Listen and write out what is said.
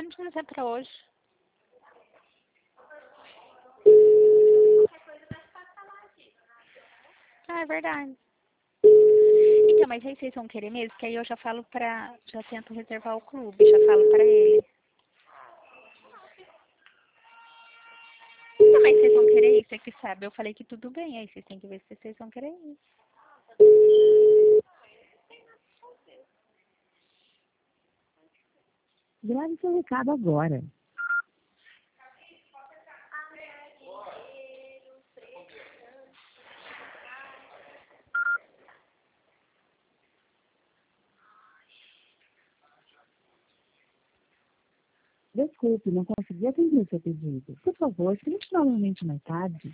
ônibus não sai pra hoje. Ah, é verdade. Então, mas aí vocês vão querer mesmo? Que aí eu já falo pra... Já tento reservar o clube, já falo pra ele. Então, mas vocês vão querer isso? É que sabe, eu falei que tudo bem, aí vocês têm que ver se vocês vão querer isso. Grave seu recado agora. Desculpe, não consegui atender seu pedido. Por favor, tente novamente mais tarde.